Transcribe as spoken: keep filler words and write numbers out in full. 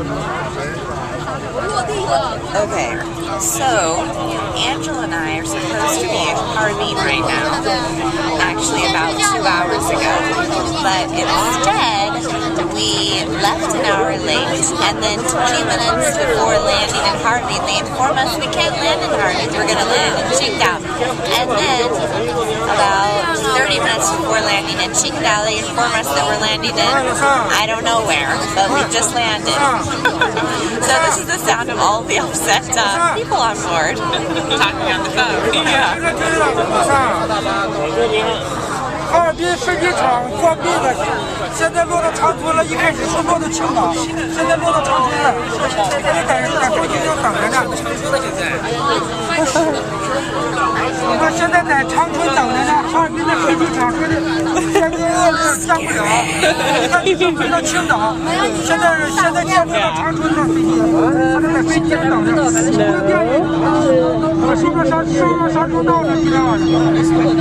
Okay, so Angela and I are supposed to be in Harbin right now, actually about two hours ago, but instead we left an hour late, and then twenty minutes before landing in Harbin, they inform us we can't land in Harbin, we're going to land in Qingdao. And then about thirty minutes before landing in Qingdao, they inform us that we're landing in I don't know where, but we just landed. So this is the sound of all the upset uh, people on board talking on the phone. Yeah. 哈尔滨飞机场关闭了，现在落到长春了。一开始是落到青岛，现在落到长春了。现在在在飞机上等着呢。我们现在在长春等着呢。哈尔滨的飞机场说的天气恶劣上不了，那已经飞到青岛，现在现在降落到长春的飞机，他们在飞机上等着。我说个啥？说个啥时候到呢？今天晚上。